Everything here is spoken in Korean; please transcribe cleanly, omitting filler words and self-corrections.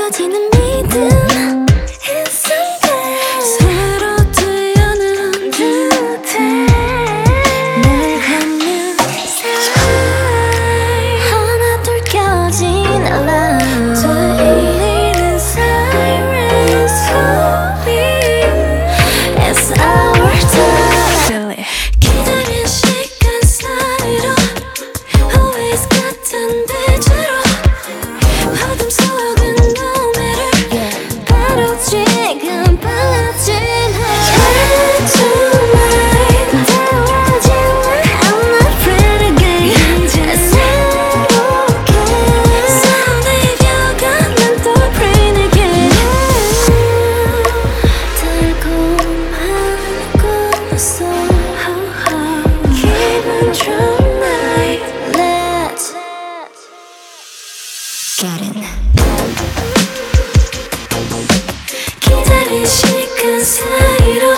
느껴지는 믿음 서로 뛰어난 듯해 날 걷는 사이 하나둘 켜진 알람 들리는 siren 소리 It's our time 기다린 시간 사이로 Always 같은 대체로 어둠 속은 no matter 바로 지금 빨라진 Tonight 달라질래 I'm not afraid again 이제 새롭게 손에 이겨가 난 또 praying again 달콤한 꿈속 기분 좋은 night Let's get in 기다린 시간 사이로